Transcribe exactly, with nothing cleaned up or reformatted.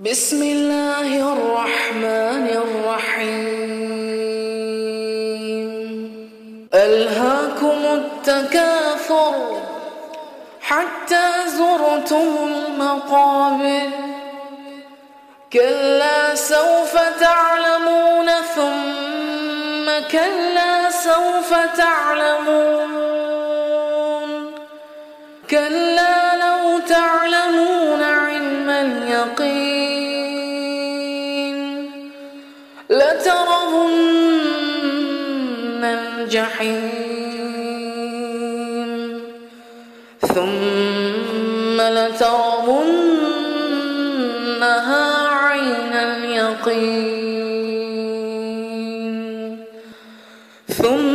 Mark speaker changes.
Speaker 1: بسم الله الرحمن الرحيم ألهاكم التكاثر حتى زرتم المقابر كلا سوف تعلمون ثم كلا سوف تعلمون كلا لو تعلمون علم اليقين لترون الجحيم ثم لترونها عين اليقين ثم